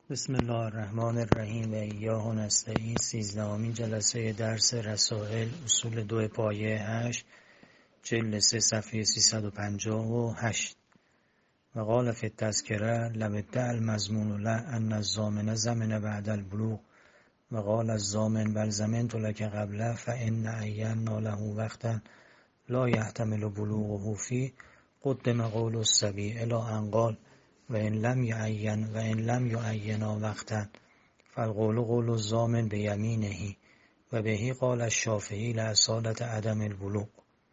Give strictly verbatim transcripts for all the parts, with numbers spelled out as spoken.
بسم الله الرحمن الرحیم و ایاه نستعین. سیزدهمین جلسه درس رسائل اصول دو پایه هشت جلد سه صفحه سیصد و پنجاه و هشت. و قال فی التذکره لم ادعی المضمون له ان الضامن زمن بعد البلوغ و قال الضامن بل ضمنت لک قبله فان عینا له وقتا لا یحتمل بلوغه فیه قدم قول الصبی الی ان قال و ان لم یعین و ان لم یعینا وقتا فالقول قول الضامن بیمینه و بهی قال الشافعی لاصالة عدم البلوغ.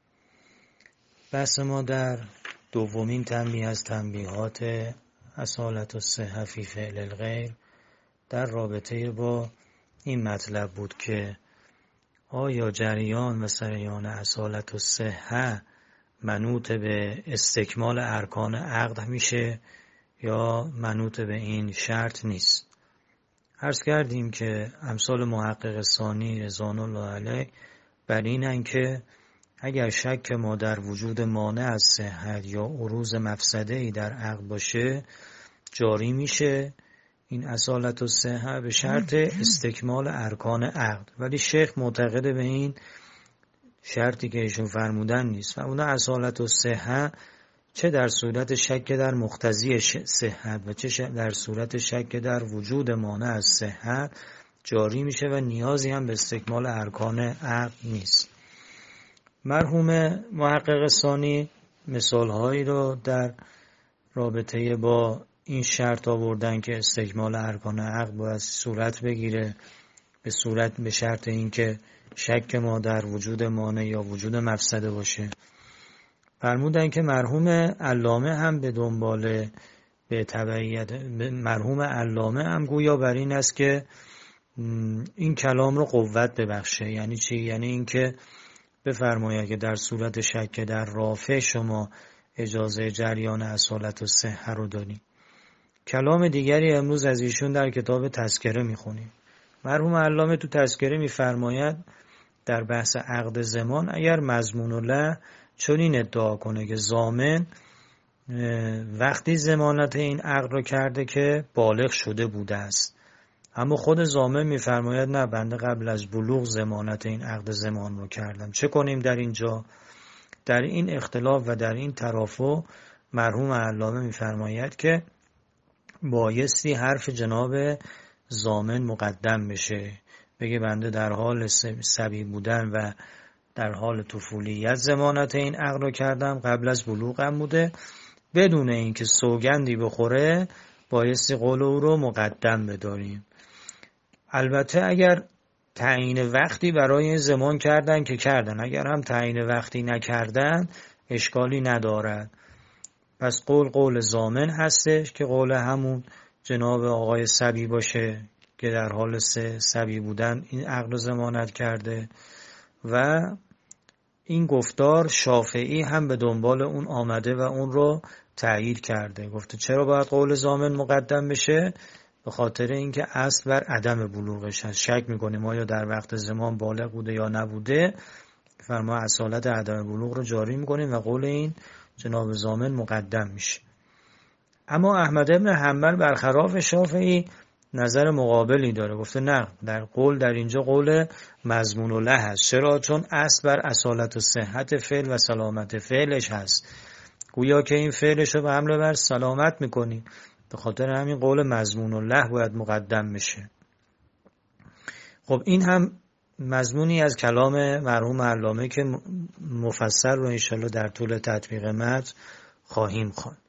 بحث ما در دومین تنبیه از تنبیهات اصالة الصحة فی فعل الغیر در رابطه با این مطلب بود که آیا جریان و سریان اصالة الصحة منوط به استکمال ارکان عقد میشه یا منوط به این شرط نیست. عرض کردیم که امثال محقق ثانی رضوان الله علیه بر اینن که اگر شک ما در وجود مانع از صحت یا عروض مفسده ای در عقد باشه جاری میشه این اصالة الصحة به شرط استکمال ارکان عقد، ولی شیخ معتقد به این شرطی که ایشون فرمودن نیست و اون اصالة الصحة چه در صورت شک در مقتضی صحت و چه در صورت شک در وجود مانع از صحت جاری میشه و نیازی هم به استکمال ارکان عقد نیست. مرحوم محقق ثانی مثال هایی رو در رابطه با این شرط آوردن که استکمال ارکان عقد باید صورت بگیره به صورت به شرط اینکه شک ما در وجود مانع یا وجود مفسده باشه. فرمودن که مرحوم علامه هم به دنبال به تبعیت مرحوم علامه هم گویا بر این است که این کلام رو قوت ببخشه. یعنی چی؟ یعنی این که بفرماید که در صورت شک در رافع شما اجازه جریان اصالة الصحة رو داریم. کلام دیگری امروز از ایشون در کتاب تذکره میخونیم. مرحوم علامه تو تذکره میفرماید در بحث عقد ضمان اگر مضمون له چون این ادعا کنه که ضامن وقتی ضمانت این عقد رو کرده که بالغ شده بوده است، اما خود ضامن میفرماید نه بنده قبل از بلوغ ضمانت این عقد ضمان رو کردم. چه کنیم در اینجا؟ در این اختلاف و در این ترافع مرحوم علامه میفرماید که بایستی حرف جناب ضامن مقدم بشه، بگه بنده در حال صبی بودن و در حال طفولیت ضمانت این عقد رو کردم، قبل از بلوغم بوده، بدون اینکه سوگندی بخوره بایستی قول او رو مقدم بداریم. البته اگر تعیین وقتی برای ضمان کردن که کردن، اگر هم تعیین وقتی نکردن اشکالی ندارد. پس قول قول ضامن هستش که قول همون جناب آقای صبی باشه که در حال صبی بودن این عقد رو ضمانت کرده و این گفتار شافعی هم به دنبال اون آمده و اون رو تأیید کرده. گفته چرا باید قول ضامن مقدم بشه؟ به خاطر اینکه اصل بر عدم بلوغش هست. شک میکنیم آیا در وقت ضمان بالغ بوده یا نبوده، فرما اصالت عدم بلوغ رو جاری میکنیم و قول این جناب ضامن مقدم میشه. اما احمد ابن حنبل برخلاف شافعی نظر مقابلی داره. گفته نه، در قول در اینجا قول مضمون له هست. چرا؟ چون اصل بر اصالت و صحت فعل و سلامت فعلش هست. گویا که این فعلش رو به حمله بر سلامت میکنیم، به خاطر همین قول مضمون له باید مقدم بشه. خب این هم مضمونی از کلام مرحوم علامه که مفصل رو انشالله در طول تطبیق متن خواهیم خواند.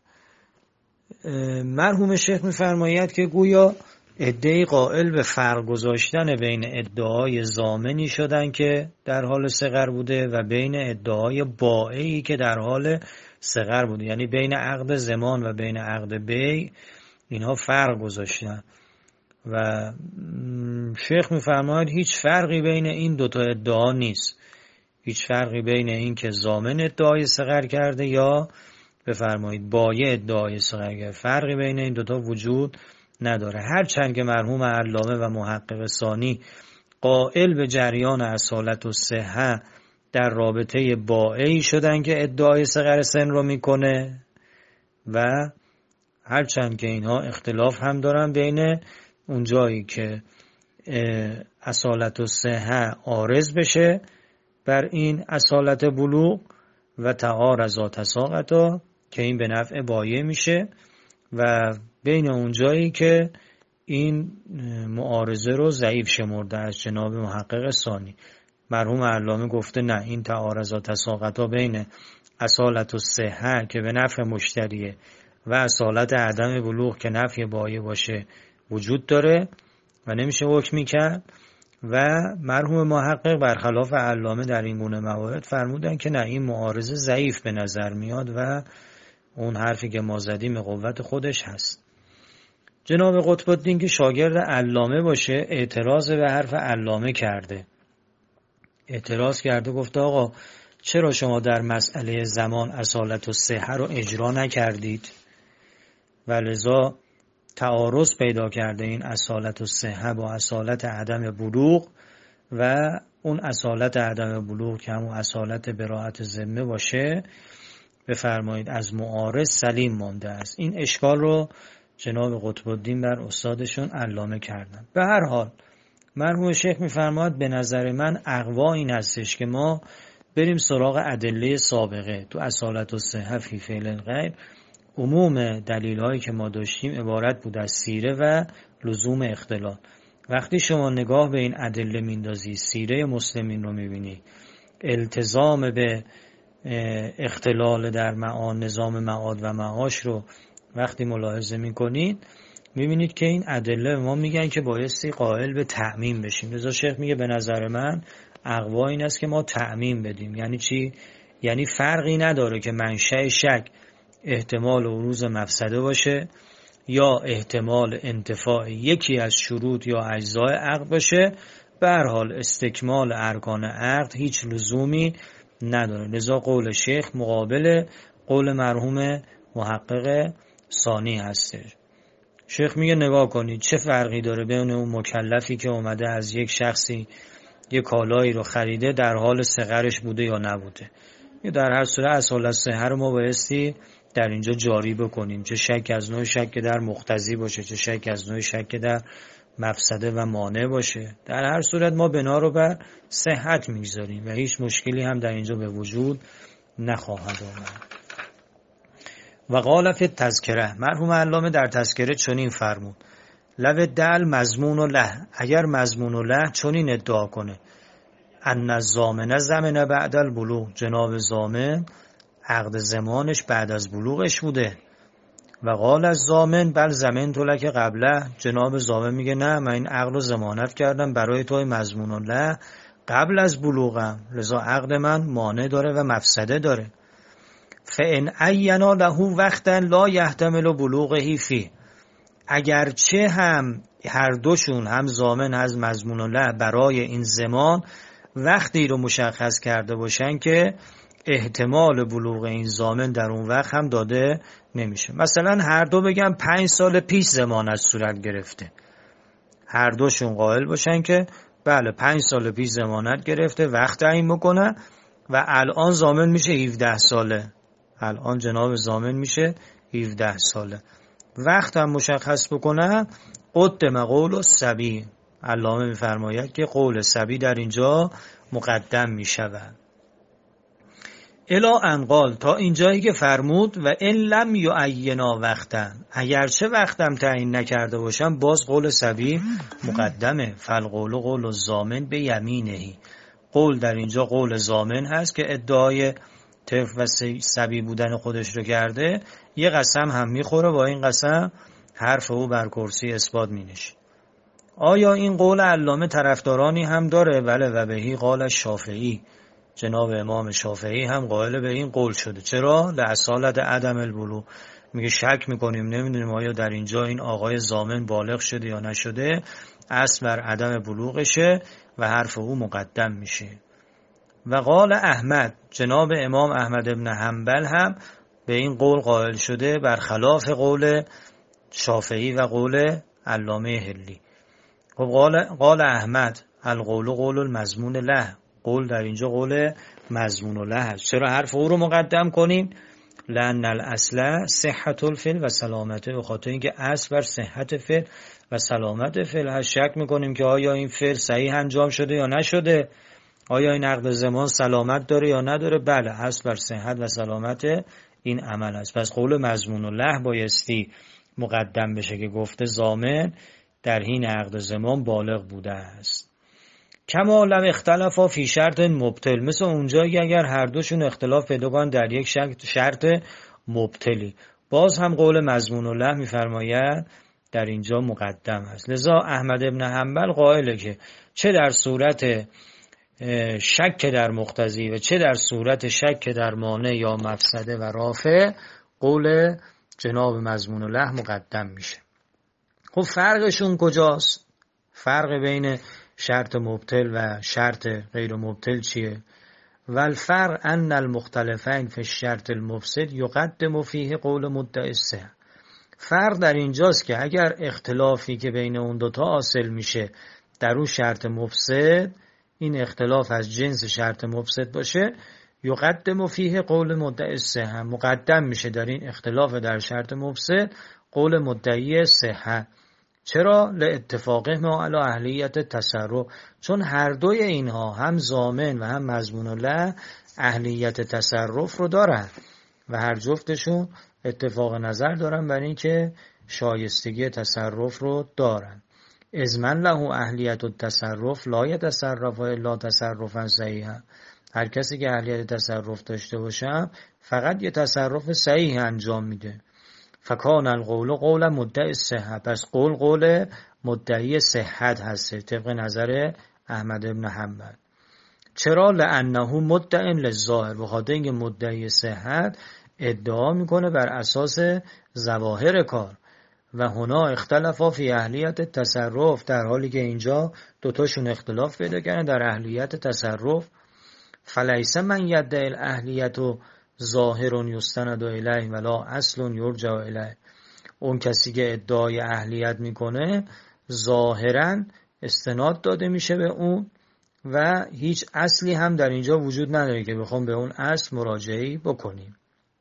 مرحوم شیخ میفرماید که گویا ادعای قائل به فرق گذاشتن بین ادعای ضامنی شدن که در حال صغر بوده و بین ادعای بائعی که در حال صغر بوده، یعنی بین عقد ضمان و بین عقد بیع اینها فرق گذاشتن و شیخ میفرماید هیچ فرقی بین این دوتا ادعا نیست. هیچ فرقی بین این که ضامن ادعای صغر کرده یا بفرمایید بایع ادعای صغر کرده، فرقی بین این دوتا وجود نداره. هرچند که مرحوم علامه و محقق ثانی قائل به جریان اصالت الصحة در رابطه بائعی شدن که ادعای صغر سن رو میکنه و هرچند که اینها اختلاف هم دارن بین اون جایی که اصالت الصحه عارض بشه بر این اصالت بلوغ و تعارض تساقطا که این به نفع بایع میشه و بین اون جایی که این معارضه رو ضعیف شمرده از جناب محقق ثانی. مرحوم علامه گفته نه، این تعارض تساقطا بین اصالت الصحه که به نفع مشتریه و اصالت عدم بلوغ که نفع بایع باشه وجود داره و نمیشه حکمی کرد. و مرحوم محقق برخلاف علامه در این گونه موارد فرمودن که نه، این معارضه ضعیف به نظر میاد و اون حرفی که ما زدیم قوت خودش هست. جناب قطب الدین که شاگرد علامه باشه اعتراض به حرف علامه کرده. اعتراض کرده گفته آقا چرا شما در مسئله زمان اصالت الصحه رو اجرا نکردید و لذا تعارض پیدا کرده این اصالت الصحه با اصالت عدم بلوغ و اون اصالت عدم بلوغ که همون اصالت براءت ذمه باشه بفرمایید از معارض سلیم مانده است. این اشکال رو جناب قطب الدین بر استادشون علامه کردن. به هر حال مرحوم شیخ میفرماید به نظر من اقوا این هستش که ما بریم سراغ ادله سابقه تو اصالت الصحه فی فعل الغیر. عموم دلیل هایی که ما داشتیم عبارت بود از سیره و لزوم اختلال. وقتی شما نگاه به این ادله میندازی، سیره مسلمین رو میبینی، التزام به اختلال در معان نظام معاد و معاش رو وقتی ملاحظه میکنید میبینید که این ادله ما میگن که بایستی قائل به تعمیم بشیم. لذا شیخ میگه به نظر من اقوا این است که ما تعمیم بدیم. یعنی چی؟ یعنی فرقی نداره که منشأ شک احتمال عروض مفسده باشه یا احتمال انتفاع یکی از شروط یا اجزای عقد باشه، به هر حال استکمال ارکان عقد هیچ لزومی نداره. لذا قول شیخ مقابل قول مرحوم محقق ثانی هستش. شیخ میگه نگاه کنید چه فرقی داره بین اون مکلفی که اومده از یک شخصی یک کالایی رو خریده در حال صغرش بوده یا نبوده. در هر صورت اصالت الصحه رو ما بایستی در اینجا جاری بکنیم، چه شک از نوع شک در مقتضی باشه، چه شک از نوع شک در مفسده و مانع باشه. در هر صورت ما بنا رو بر صحت میگذاریم و هیچ مشکلی هم در اینجا به وجود نخواهد آمد. و قال فی التذکره، مرحوم علامه در تذکره چنین فرمود: لو دل مضمون له، اگر مضمون له چنین ادعا کنه ان الضامن زمن بعد البلوغ، جناب ضامن عقد زمانش بعد از بلوغش بوده. و قال از ضامن بل زمنت لک قبله، جناب ضامن میگه نه، من این عقد رو ضمانت کردم برای توی مضمون له قبل از بلوغم، لذا عقد من مانع داره و مفسده داره. فان عینا له وقتا لا یحتمل بلوغه فی، اگرچه هم هر دوشون هم ضامن از مضمون له برای این زمان وقتی رو مشخص کرده باشن که احتمال بلوغ این ضامن در اون وقت هم داده نمیشه. مثلا هر دو بگن پنج سال پیش ضمانت صورت گرفته، هر دوشون قائل باشن که بله پنج سال پیش ضمانت گرفته، وقت تعیین بکنن و الان ضامن میشه هفده ساله، الان جناب ضامن میشه هفده ساله، وقت هم مشخص بکنن. قدم قول الصبی، علامه میفرماید که قول صبی در اینجا مقدم میشود. الا ان قال، تا اینجایی که فرمود و ان لم یعینا وقتا، اگرچه وقتم تعیین نکرده باشم باز قول صبی مقدمه. فالقول قول الضامن به یمینه، قول در اینجا قول ضامن هست که ادعای طفل و صبی بودن خودش رو کرده، یه قسم هم میخوره، با این قسم حرف او بر کرسی اثبات مینشه. آیا این قول علامه طرفدارانی هم داره؟ بله، و بهی قال شافعی، جناب امام شافعی هم قائل به این قول شده. چرا؟ لاصالت عدم البلوغ، میگه شک میکنیم نمیدونیم آیا در اینجا این آقای ضامن بالغ شده یا نشده، اصل بر عدم بلوغشه و حرف او مقدم میشه. و قال احمد، جناب امام احمد ابن حنبل هم به این قول قائل شده برخلاف قول شافعی و قول علامه حلی. خب قال قال احمد القول قول المضمون له، قول در اینجا قول مضمون له هست. چرا حرف او رو مقدم کنیم؟ لأن الاصل صحت الفعل و سلامته، به خاطر اینکه اصل بر صحت فعل و سلامت فعل هست. شک میکنیم که آیا این فعل صحیح انجام شده یا نشده، آیا این عقد زمان سلامت داره یا نداره. بله، اصل بر صحت و سلامت این عمل است. پس قول مضمون و له بایستی مقدم بشه که گفته ضامن در حین عقد زمان بالغ بوده است. کما لو اختلافا فی شرط مبطل، مثل اونجایی اگر هر دوشون اختلاف پیدا کنن در یک شرط مبطلی، باز هم قول مضمون و له میفرماید در اینجا مقدم است. لذا احمد ابن حنبل قائله که چه در صورت شک در مقتضی و چه در صورت شک در مانع یا مفسده و رافع، قول جناب مضمون و له مقدم میشه. خب فرقشون کجاست؟ فرق بین شرط مبطل و شرط غیر مبطل چیه؟ والفرق ان المختلفین فی الشرط المفسد یقدم فیه قول مدعی الصحة. فرق در اینجاست که اگر اختلافی که بین اون دوتا حاصل میشه در اون شرط مفسد، این اختلاف از جنس شرط مفسد باشه، یقدم فیه قول مدعی الصحة، مقدم میشه در این اختلاف در شرط مفسد قول مدعی صحة. چرا؟ لاتفاقهما علی اهلیت تصرف، چون هر دوی اینها هم ضامن و هم مضمون له اهلیت تصرف رو دارن و هر جفتشون اتفاق نظر دارن بر این که شایستگی تصرف رو دارن. اذ من له اهلیت التصرف لا یتصرف الا تصرفا صحیحا، هر کسی که اهلیت تصرف داشته باشه فقط یه تصرف صحیح انجام میده. فکان القول قول مدعی الصحة، پس قول قول مدعی صحت هست طبق نظر احمد ابن حنبل. چرا؟ لانه مدع للظاهر، به خاطر اینکه مدعی صحت ادعا میکنه بر اساس ظواهر کار. و هنا اختلافا فی اهلیت تصرف، در حالی که اینجا دوتاشون اختلاف پیدا کردن در اهلیت تصرف. فلیس من یدعی الاهلیت و ظاهر یستند الیه ولا اصل یرجع الیه، اون کسی که ادعای اهلیت میکنه ظاهرا استناد داده میشه به اون و هیچ اصلی هم در اینجا وجود نداره که بخوام به اون اصل مراجعه بکنیم.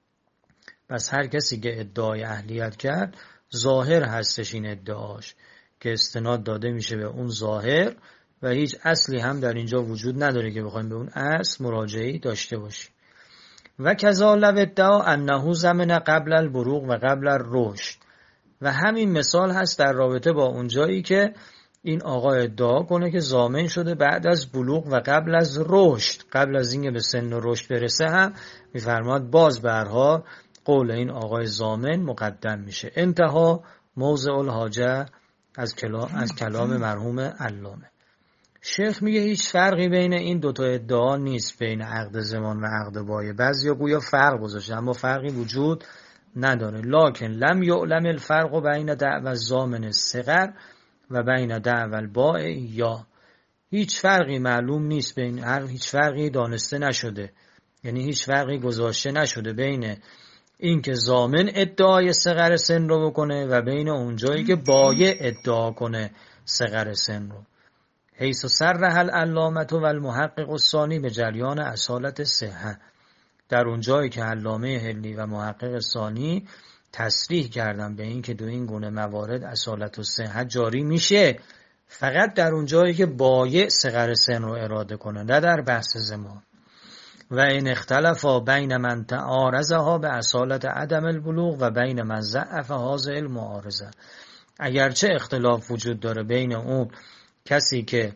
پس هر کسی که ادعای اهلیت کرد ظاهر هستش این ادعاش که استناد داده میشه به اون ظاهر و هیچ اصلی هم در اینجا وجود نداره که بخوایم به اون اصل مراجعه داشته باشیم. و کذا لو ادعا انه زمن قبل البلوغ و قبل الرشد، و همین مثال هست در رابطه با اون جایی که این آقا ادعا کنه که ضامن شده بعد از بلوغ و قبل از رشد، قبل از اینکه به سن و رشد برسه هم میفرماد باز برها قول این آقای ضامن مقدم میشه. انتها موضع الحاجه از کلام از کلام مرحوم علامه. شیخ میگه هیچ فرقی بین این دوتا ادعا نیست، بین عقد زمان و عقد بایع. بعضیا گویا فرق گذاشتن اما فرقی وجود نداره. لکن لم یعلم الفرق بین دعوی الضامن الصغر و بین دعوی البائع، یا هیچ فرقی معلوم نیست، بین هر هیچ فرقی دانسته نشده، یعنی هیچ فرقی گذاشته نشده بین این که ضامن ادعای صغر سن رو بکنه و بین اونجایی که بایع ادعا کنه صغر سن رو. حیث صرح العلامة و المحقق الثانی به جریان اصالت صحة، در اونجایی که علامه حلی و محقق ثانی تصریح کردن به این که دو این گونه موارد اصالت و صحت جاری میشه، فقط در اونجایی که بایع صغر سن رو اراده کنه، نه در بحث زمان. و این اختلافا بین من تعارضها به اصالت عدم البلوغ و بین من ضعف هذه المعارضه، اگرچه اختلاف وجود داره بین اون کسی که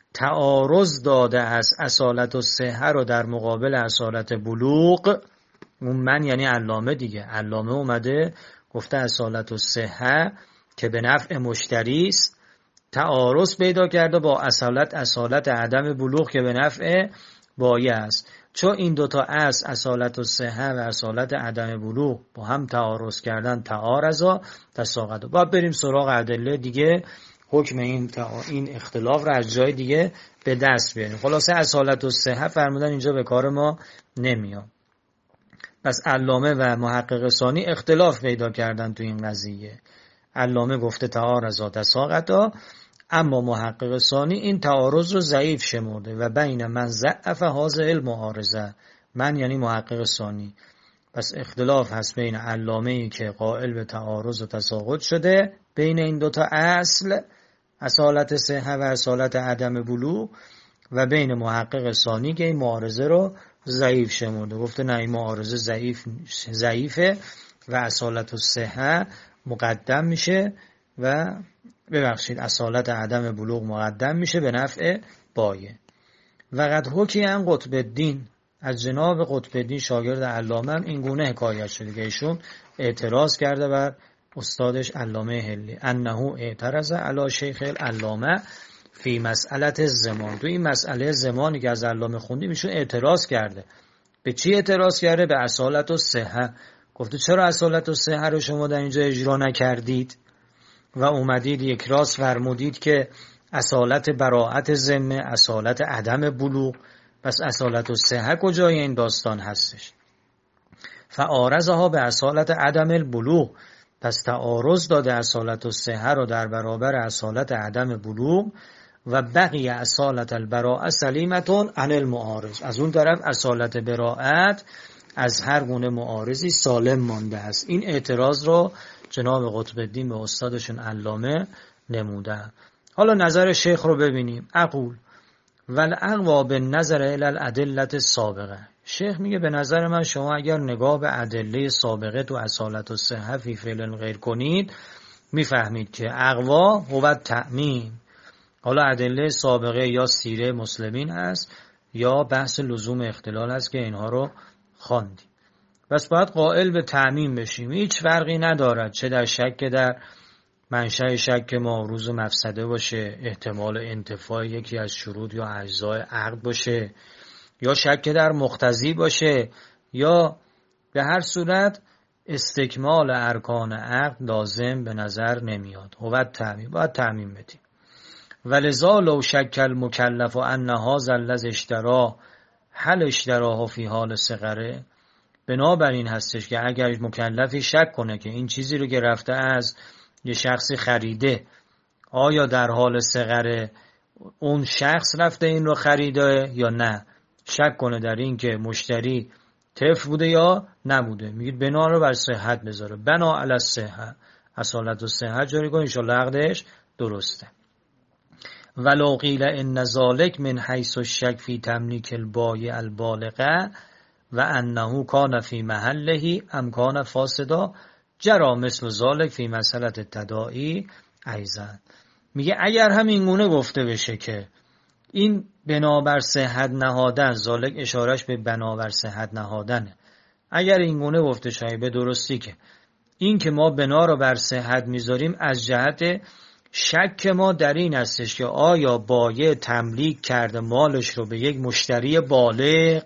تعارض داده از اصالت و صحه رو در مقابل اصالت بلوغ، اون من یعنی علامه دیگه، علامه اومده گفته اصالت و صحه که به نفع مشتری است، تعارض پیدا کرده با اصالت اصالت عدم بلوغ که به نفع بایع است. چون این دوتا اصل اصالت و صحه و اصالت عدم بلوغ با هم تعارض کردن، تعارضا تساقط. باید بریم سراغ ادله دیگه، حکم این تا... این اختلاف رو از جای دیگه به دست بیاریم. خلاصه اصالت و صحه فرمودن اینجا به کار ما نمیاد. پس علامه و محقق ثانی اختلاف پیدا کردن تو این قضیه. علامه گفته تعارضا تساقطا، اما محقق ثانی این تعارض رو ضعیف شمرده و بین من ضعف هذه المعارضه، من یعنی محقق ثانی، پس اختلاف هست بین علامه‌ای که قائل به تعارض و تساقط شده بین این دوتا اصل، اصالت صحه و اصالت عدم بلوغ، و بین محقق ثانی که این معارضه رو ضعیف شمرده، گفته نه این معارضه ضعیف ضعیفه و اصالت صحه مقدم میشه و ببخشید اصالت عدم بلوغ مقدم میشه به نفع بایه. و قد حکی عن قطب الدین، از جناب قطب الدین شاگرد علامه هم این گونه حکایت شده که ایشون اعتراض کرده بر استادش علامه حلی، انه اعترض علی شیخ العلامه فی مسئله الزمان، تو این مسئله زمانی که از علامه خوندیم ایشون اعتراض کرده. به چی اعتراض کرده؟ به اصالت الصحه. گفته چرا اصالت الصحه رو شما در اینجا اجرا نکردید و اومدید یک راست فرمودید که اصالت براءت ذمه، اصالت عدم بلوغ، پس اصالت الصحه کجای این داستان هستش؟ فعارضها به اصالت عدم البلوغ، پس تعارض داده اصالت الصحه رو در برابر اصالت عدم بلوغ. و بقی اصالت البراءه سلیمتون عن المعارض، از اون طرف اصالت براءت از هر گونه معارضی سالم مانده است. این اعتراض رو جناب قطب الدین به استادشون علامه نمودن. حالا نظر شیخ رو ببینیم. اقول والاقوا بالنظر الی الادله السابقه، شیخ میگه به نظر من شما اگر نگاه به ادله سابقه تو اصالت الصحه فی فعل الغیر کنید میفهمید که اقوا هو تعمیم. حالا ادله سابقه یا سیره مسلمین هست یا بحث لزوم اختلال هست که اینها رو خواندیم. بس باید قائل به تعمیم بشیم، هیچ فرقی ندارد چه در شک در منشأ شک موروث و مفسده باشه، احتمال انتفاع یکی از شروط یا اجزای عقد باشه، یا شک در مقتضی باشه، یا به هر صورت استکمال ارکان عقد لازم به نظر نمیاد. هو تعمیم، باید تعمیم بدیم. ولذا لو شک المکلف ان هذا الذی اشترى هل اشتراه فی حال صغره، بنابراین هستش که اگر مکلفی شک کنه که این چیزی رو که رفته از یه شخصی خریده آیا در حال صغره اون شخص رفته این رو خریده یا نه، شک کنه در این که مشتری طفل بوده یا نبوده، میگید بنا رو بر صحت بذاره، بنا علی الصحه، اصالت الصحه جاری کن انشالله عقدش درسته. ولو قیل ان ذلک من حیث الشک فی تملیک البایع البالغه و انه کان فی محله ام کان فاسدا جرا مثل ذلک فی مسئله التداعی ایضا. میگه اگر همین گونه گفته بشه که این بنابر صحت نهادن، ذلک اشارش به بنابر صحت نهادنه، اگر این گونه گفته شه به درستی که این که ما بنا رو بر صحت میذاریم از جهت شک ما در این هستش که آیا بایع تملیک کرده مالش رو به یک مشتری بالغ،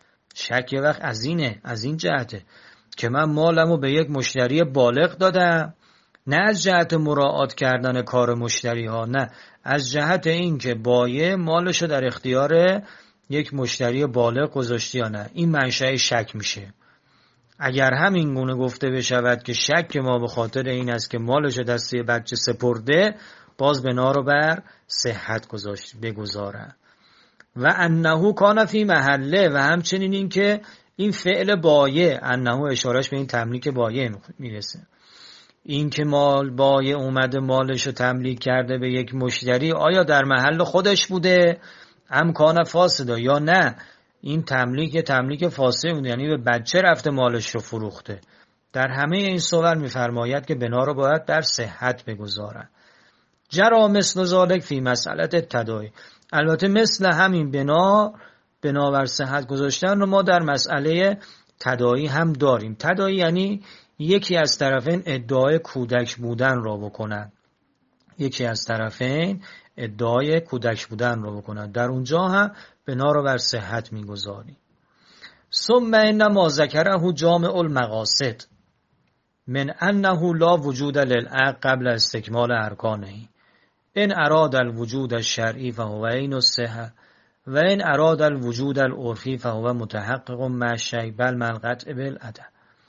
شک یه وقت از اینه، از این جهته که من مالمو به یک مشتری بالغ دادم، نه از جهت مراعات کردن کار مشتری ها، نه از جهت این که بایع مالشو در اختیار یک مشتری بالغ گذاشتی یا نه، این منشأ شک میشه. اگر همین گونه گفته بشود که شک ما به خاطر این است که مالشو دسته بچه سپرده، باز بنا رو بر صحت گذاشت بگذاره. و انه کان فی محله، و همچنین این که این فعل بایع، انه اشارش به این تملیک بایع میرسه، این که مال بایع اومده مالش رو تملیک کرده به یک مشتری، آیا در محل خودش بوده ام کان فاسدا، یا نه این تملیک تملیک فاسد بوده، یعنی به بچه رفته مالش رو فروخته. در همه این صور میفرماید که بنا رو باید در صحت بگذارن. جرا مثل ذالک فی مسئله التداعی، البته مثل همین بنا بنابر صحت گذاشتن رو ما در مسئله تداعی هم داریم. تداعی یعنی یکی از طرفین ادعای کودک بودن را بکنن، یکی از طرفین ادعای کودک بودن را بکنن، در اونجا هم بنا رو بر صحت میگذاریم. ثم انما ذکره جامع المقاصد من انه لا وجود للعقد قبل استکمال ارکانه، ان اراد الوجود الشرعی فهو عین الصحه و ان اراد الوجود العرفی فهو متحقق مع الشیء بل مع القطع بالعدم.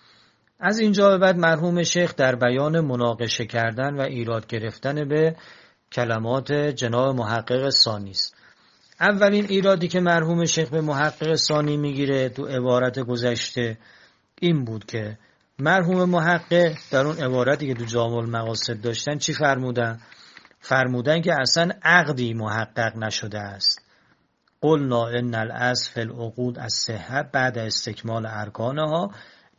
از اینجا به بعد مرحوم شیخ در بیان مناقشه کردن و ایراد گرفتن به کلمات جناب محقق ثانی است. اولین ایرادی که مرحوم شیخ به محقق ثانی میگیره تو عبارت گذشته این بود که مرحوم محقق در اون عبارتی که تو جامع المقاصد داشتن چی فرمودن؟ فرمودن که اصلا عقدی محقق نشده است. قلنا ان الاصل فی العقود الصحه بعد استکمال ارکانها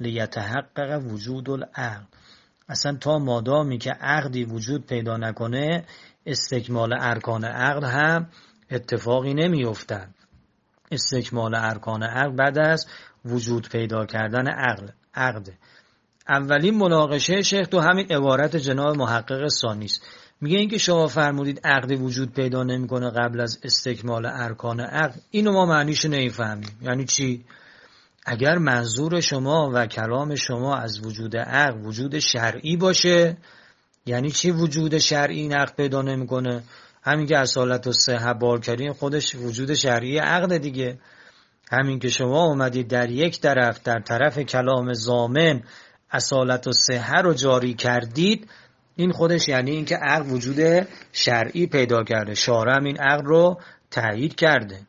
لیتحقق وجود العقد. اصلا تا مادامی که عقدی وجود پیدا نکنه استکمال ارکان عقد هم اتفاقی نمیافتد. استکمال ارکان عقد بعد از وجود پیدا کردن عقد عقد اولین مناقشه شیخ تو همین عبارت جناب محقق ثانی است. میگه اینکه شما فرمودید عقد وجود پیدا نمیکنه قبل از استکمال ارکان عقد، اینو ما معنیش نمیفهمیم. یعنی چی؟ اگر منظور شما و کلام شما از وجود عقد وجود شرعی باشه، یعنی چی وجود شرعی این عقد پیدا نمیکنه؟ همین که اصالت و صحه بار کردین خودش وجود شرعی عقد دیگه. همین که شما اومدید در یک طرف در طرف کلام ضامن اصالت و صحه رو جاری کردید، این خودش یعنی این که عقد وجود شرعی پیدا کرده، شارع هم این عقد رو تایید کرده.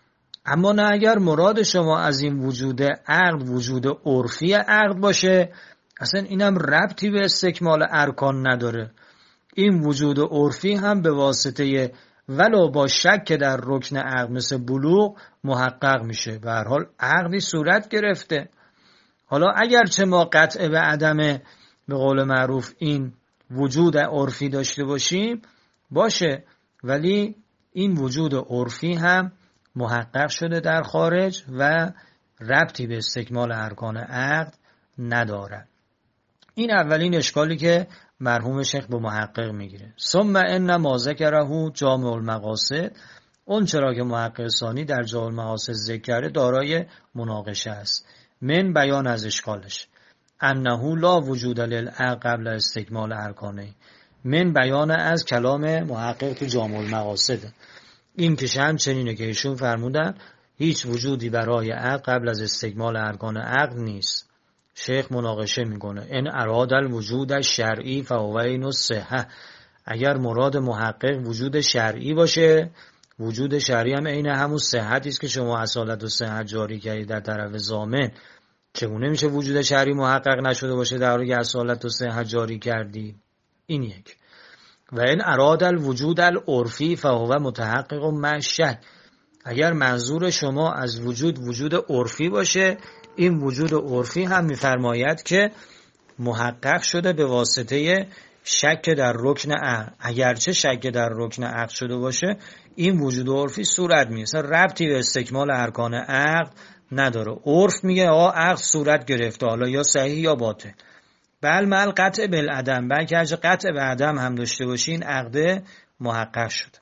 اما نه اگر مراد شما از این وجود عقد وجود عرفی عقد باشه، اصلا اینم ربطی به استکمال ارکان نداره. این وجود عرفی هم به واسطه ولو با شک در رکن عقد مثل بلوغ محقق میشه. به هر حال عقدی صورت گرفته. حالا اگرچه ما قطع به عدم به قول معروف این وجود عرفی داشته باشیم باشه، ولی این وجود عرفی هم محقق شده در خارج و ربطی به استکمال ارکان عقد نداره. این اولین اشکالی که مرحوم شیخ به محقق میگیره. ثم ان ما ذکره جامع المقاصد، اون چرا که محقق ثانی در جامع المقاصد ذکر دارای مناقشه است. من بیان از اشکالش انه لا وجود للعقد قبل استکمال ارکانه. من بیان از کلام محقق تو جامع المقاصد، این که همچنینه که ایشون فرمودن هیچ وجودی برای عقد قبل از استکمال ارکان عقد نیست. شیخ مناقشه میکنه ان اراد الوجود الشرعی فهو عین الصحه. اگر مراد محقق وجود شرعی باشه، وجود شرعی هم عین همون صحتی است که شما اصالت و صحت جاری کردید در طرف ضامن. چگونه میشه وجود شرعی محقق نشده باشه در حالی که اصالت و صحت جاری کردی؟ این یک. و این اراد الوجود العرفی فهو متحقق مع شک. اگر منظور شما از وجود وجود عرفی باشه، این وجود عرفی هم میفرماید که محقق شده به واسطه شک در رکن عقد. اگرچه شک در رکن عقد شده باشه، این وجود عرفی صورت میشه، ربطی به استکمال ارکان عقد نداره. عرف میگه آقا عقد صورت گرفته، حالا یا صحیح یا باطل. بل مل قطع بالعدم، بلکه اگه قطع به عدم هم داشته باشین عقد محقق شد.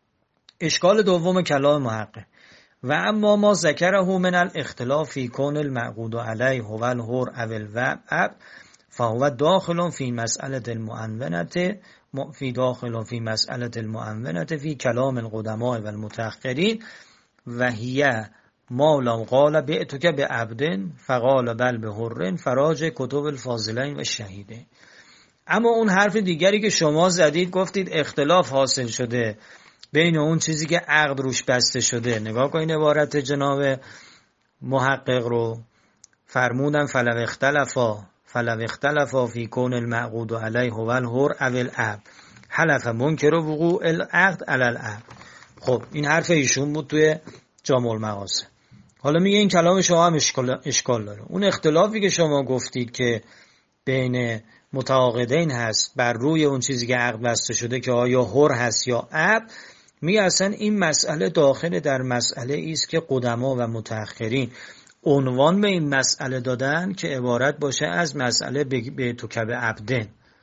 اشکال دوم کلام محقق و اما ما ذکره من الاختلاف فی کون المعقود علیه هو الحر او العبد فهو داخل فی مسئله المعنونة فی داخل فی مسئله المعنونة فی کلام القدماء و المتأخرین و هی ما لو قال بعتک بعبد فقال بل بحر فراج کتب الفاضلین و شهیدین. اما اون حرف دیگری که شما زدید، گفتید اختلاف حاصل شده بین اون چیزی که عقد روش بسته شده. نگاه کنید عبارت جناب محقق رو. فرمودن فلو اختلفا فلو اختلفا فی کون المعقود علیه هو الحر او العبد حلف منکر وقوع العقد علی العبد. خب این حرف ایشون بود توی جامع المقاصد. حالا میگه این کلام شما هم اشکال, اشکال داره. اون اختلافی که شما گفتید که بین متعاقدین هست بر روی اون چیزی که عقد بسته شده که آیا حر هست یا عبد، میگه اصلا این مسئله داخل در مسئله است که قدما و متأخرین عنوان به این مسئله دادن که عبارت باشه از مسئله به تو کب عبدن.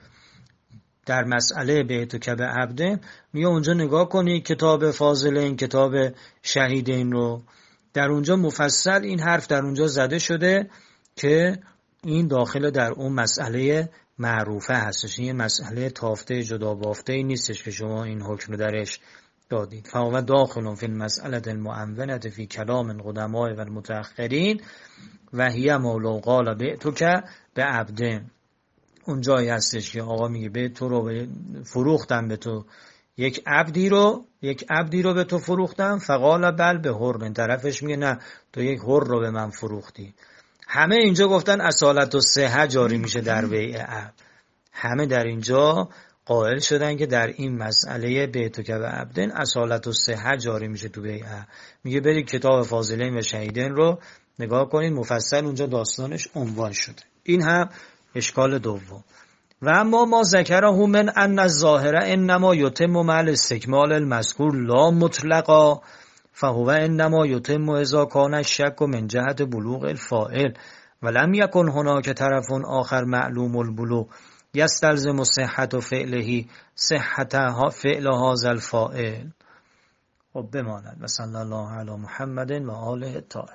در مسئله به تو کب عبدن میگه اونجا نگاه کنی کتاب فاضلین، کتاب شهیدین رو، در اونجا مفصل این حرف در اونجا زده شده که این داخل در اون مسئله معروفه هستش. این مسئله تافته جدا بافته ای نیستش که شما این حکم رو درش دادید. فهو داخل فی المسئله المعنونة فی کلام القدماء و المتأخرین و هی مولو قال بعتک بعبد. اون جایی هستش که آقا میگه به تو رو فروختم، به تو یک عبدی رو یک عبدی رو به تو فروختم. فقال بل به حر. طرفش میگه نه تو یک حر رو به من فروختی. همه اینجا گفتن اصالت و صحت جاری میشه در بیع عبد. همه در اینجا قائل شدن که در این مسئله بیع و عبدن اصالت و صحت جاری میشه تو بیع. میگه برید کتاب فاضلین و شهیدین رو نگاه کنید، مفصل اونجا داستانش عنوان شده. این هم اشکال دوم. و اما ما ذکره من ان الظاهر انما یتم مع استکمال المذکور لا مطلقا فهو انما یتم اذا کان الشک من جهت بلوغ الفاعل ولم یکن هناک طرف آخر معلوم البلوغ یستلزم صحت فعله صحت فعل هذا الفاعل. خب بماند. و صلی الله علی محمد و آله الطاهرین.